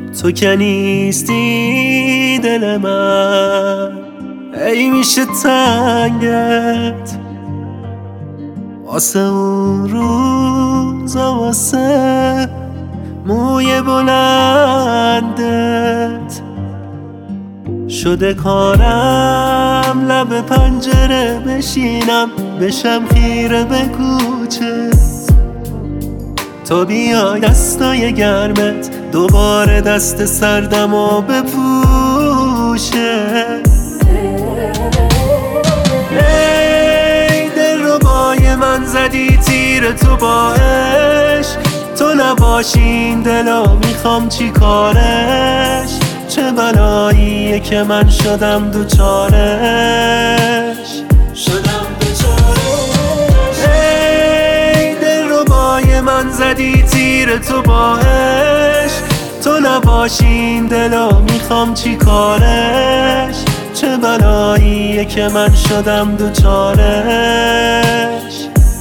تو که نیستی دل من ای میشه تنگت واسه اون روزا، واسه موی بلندت شده کارم لب پنجره بشینم بشم خیره به کوچه تو بیای دستای گرمت دوباره دست سردمو بپوشه. ای دلربای من زدی تیر تو با عشق، تو نباشی این دلو میخوام چی کارش، چه بلاییه که من شدم دوچارش. ای دلربای من زدی تیر تو با عشق، تو نباشی این دلو میخوام چی کارش، چه بلاییه که من شدم دوچارش.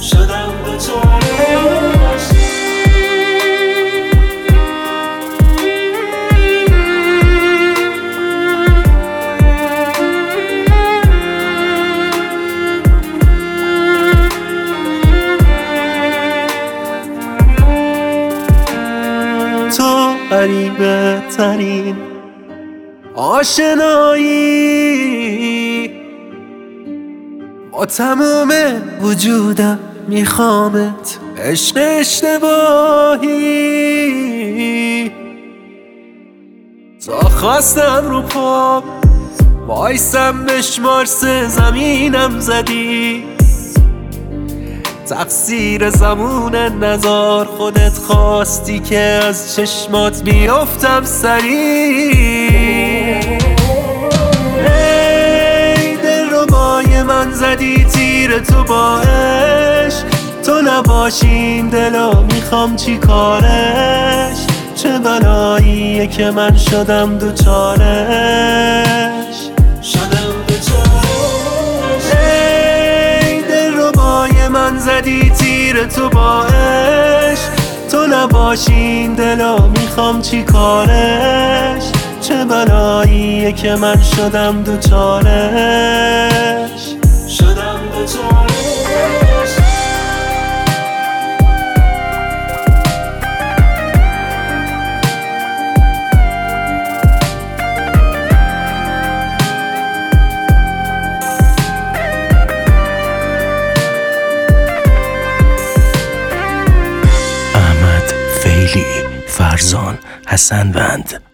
تو غریبه ترین آشنایی، با تمام وجودم میخوامت، عشق اشتباهی. تا خواستم رو پام وایسم بشمار سه زمینم زدی، تقصیر زمون نزار خودت خواستی که از چشمات بیافتم سری. ای دلربای من زدی تیر تو با عشق، تو نباشی این دلو میخوام چی کارش، چه بلاییه که من شدم دوچارش. من زدی تیر تو با عشق، تو نباشی این دلو میخوام چی کارش، چه بلاییه که من شدم دوچارش. فرزان حسنوند.